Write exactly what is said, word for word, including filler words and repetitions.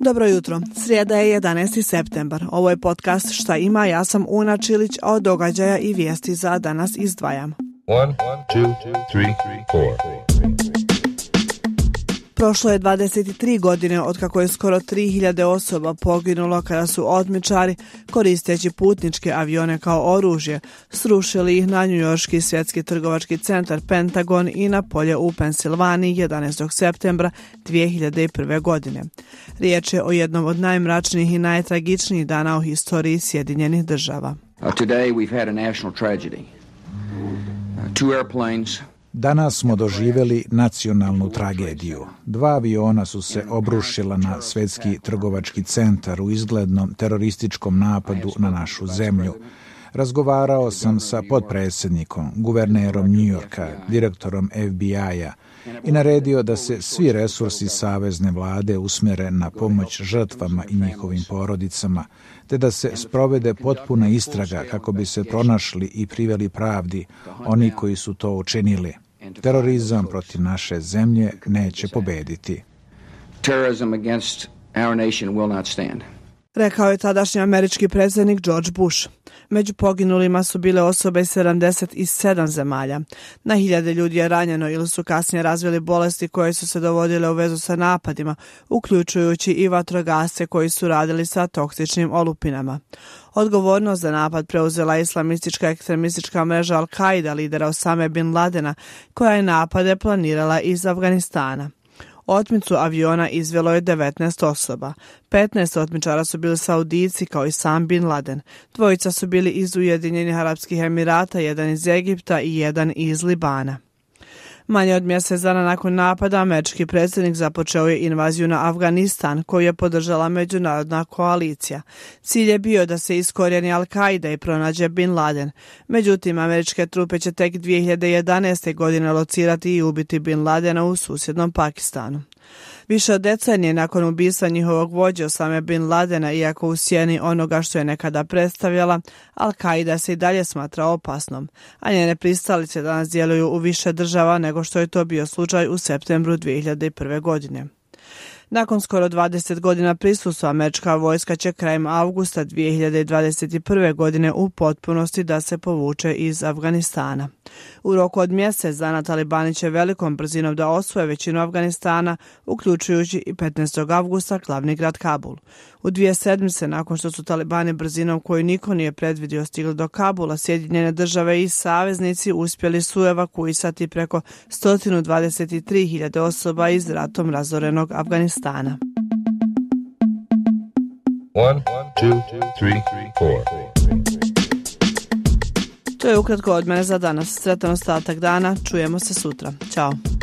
Dobro jutro. Srijeda je jedanaesti septembar. Ovo je podcast Šta ima, ja sam Una Čilić, a od događaja i vijesti za danas izdvajam. One, two, three, four. Prošlo je dvadeset tri godine od kako je skoro tri hiljade osoba poginulo kada su otmičari, koristeći putničke avione kao oružje, srušili ih na njujorški svjetski trgovački centar Pentagon i na polje u Pensilvaniji jedanaestog septembra dvije hiljade prve. godine. Riječ je o jednom od najmračnijih i najtragičnijih dana u historiji Sjedinjenih država. Uh, today we've had a national tragedy. Uh, two airplanes. Danas smo doživjeli nacionalnu tragediju. Dva aviona su se obrušila na svjetski trgovački centar u izglednom terorističkom napadu na našu zemlju. Razgovarao sam sa potpredsjednikom, guvernerom New Yorka, direktorom F B I-a i naredio da se svi resursi savezne vlade usmjere na pomoć žrtvama i njihovim porodicama, te da se sprovede potpuna istraga kako bi se pronašli i priveli pravdi oni koji su to učinili. Terorizam protiv naše zemlje neće pobediti. Terrorism against our nation will not stand. Rekao je tadašnji američki predsjednik George Bush. Među poginulima su bile osobe iz sedamdeset sedam zemalja. Na hiljade ljudi je ranjeno ili su kasnije razvili bolesti koje su se dovodile u vezu sa napadima, uključujući i vatrogasce koji su radili sa toksičnim olupinama. Odgovornost za napad preuzela islamistička ekstremistička mreža Al-Qaida, lidera Osame bin Ladena, koja je napade planirala iz Afganistana. Otmicu aviona izvelo je devetnaest osoba. petnaest otmičara su bili Saudijci kao i sam bin Laden. Dvojica su bili iz Ujedinjenih Arapskih Emirata, jedan iz Egipta i jedan iz Libana. Manje od mjesec dana nakon napada, američki predsjednik započeo je invaziju na Afganistan, koju je podržala međunarodna koalicija. Cilj je bio da se iskorijeni Al-Qaida i pronađe bin Laden. Međutim, američke trupe će tek dvije hiljade jedanaeste. godine locirati i ubiti bin Ladena u susjednom Pakistanu. Više od decenije nakon ubistva njihovog vođe Osame bin Ladena, iako u sjeni onoga što je nekada predstavljala, Al-Qaida se i dalje smatra opasnom, a njene pristalice danas djeluju u više država nego što je to bio slučaj u septembru dvije hiljade prve. godine. Nakon skoro dvadeset godina prisustva, američka vojska će krajem avgusta dvije hiljade dvadeset prve. godine u potpunosti da se povuče iz Afganistana. U roku od mjesec dana talibani će velikom brzinom da osvoje većinu Afganistana, uključujući i petnaestog avgusta glavni grad Kabul. U dvije sedmice nakon što su talibani brzinom koju niko nije predvidio stigli do Kabula, Sjedinjene države i saveznici uspjeli su evakuisati preko sto dvadeset tri hiljade osoba iz ratom razorenog Afganistana. One, two, three, four. To je ukratko od mene za danas. Sretan ostatak dana, čujemo se sutra. Ćao.